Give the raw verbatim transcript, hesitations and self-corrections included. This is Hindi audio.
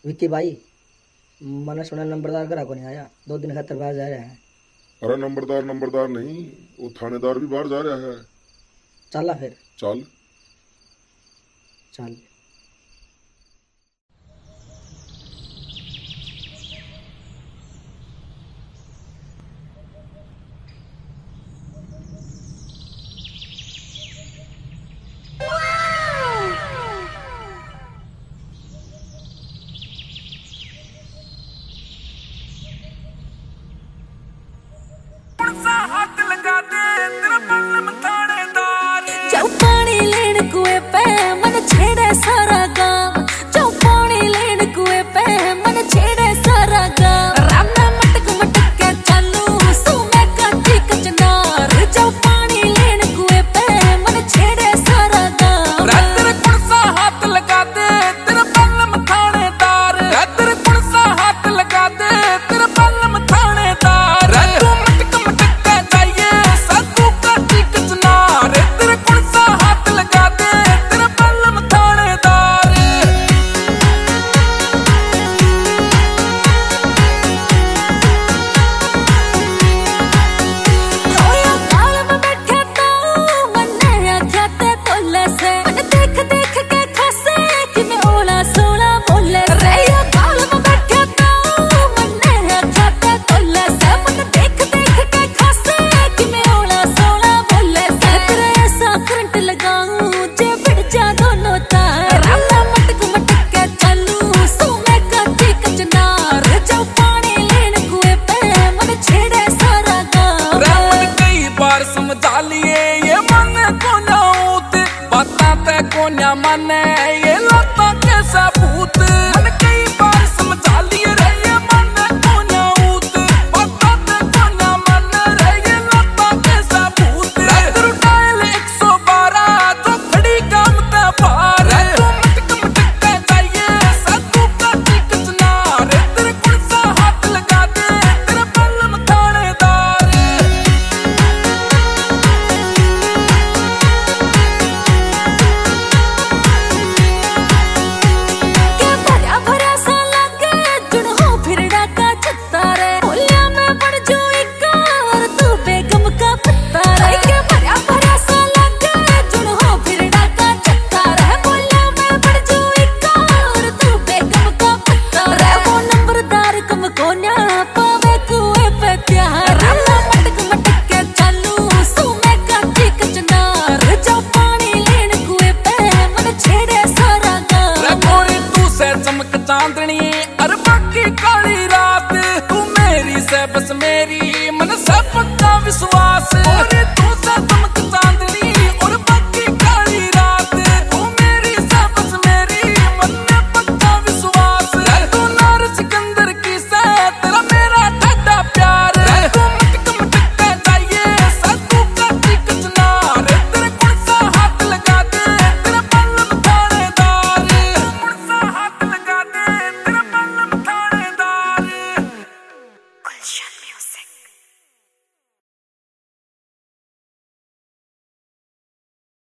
विक्की भाई, मैंने सुना नंबरदार ग्राहक को नहीं आया, दो दिन खातर बाहर जा रहे हैं। अरे नंबरदार नंबरदार नहीं, वो थानेदार भी बाहर जा रहा है। चला फिर। चल चल। हाथ लगा दे तेरा बल्लम थानेदार। जाओ पानी लेन कुएं पे मन छेड़े सारा गाँव। जाओ पानी लेन कुएं पे मन छेड़े सारा गाँव। राम में मटक मटक के चालू सू में काटी कचनार। जाओ पानी लेन कुएं पे मन छेड़े सारा गाँव। तेरे कुण सा हाथ लगा दे तेरा बल्लम थानेदार। तेरे कुण सा हाथ लगा दे तेरा बल्लम थानेदार। तू मटक मटक के जाइए साधु काटी कचनार। तेरे कुण सा हाथ लगा दे तेरा बल्लम थानेदार। होया गाल में बैठे तो मन्ने आख्या ते तोले से। मन देख देख के खासे कि मैं ओला सोला बोले से। या गाल में बैठे तो मन्ने आख्या ते तोले से। मन देख देख के खासे कि मैं ओला सोला बोले से। तेरे ऐसा करंट लगाऊं जे बिड़ जा दोनों तार। राम मटक मटक के चालू सू में काटी कचनार। जाओ पानी लेन कुएं पे मन छेड़े सारा गाँव। मन कई बार समझा लिए ये मन को न्याऊत। बातां ते को न्या माने ये लाता कैसा भूत। मन कई बार समझा लिए रे ये मन को न्याऊत। बातां ते को न्या माने रे ये लाता कैसा भूत। तेरू डायल एक सौ बारह जो खड़ी काम ते पार। तू मटक मटक के जाइए साधु काटी कचनार। तेरे कुण सा हाथ लगा दे तेरा बल्लम थानेदार। के भरा भरा सा लागे जुड़ हो फिर डाका छत्ता रे। बोलिया मैं बन जो एक और तू बेगम का पत्ता रे। के भरा भरा सा लागे जुड़ हो फिर डाका छत्ता रे। बोलिया मैं बन जो एक और तू बेगम का पत्ता रे। वो नंबरदार कम को न्या पावे कुएं पे प्यार। राम मटक मटक के चालू सू में काटी कचनार। जाओ पानी लेन कुएं पे मन छेड़े सारा गाँव। रखोरी तू से चमक चांदनी और बाकी काली रात। तू मेरी से बस मेरी मन से पक्का विश्वास। तू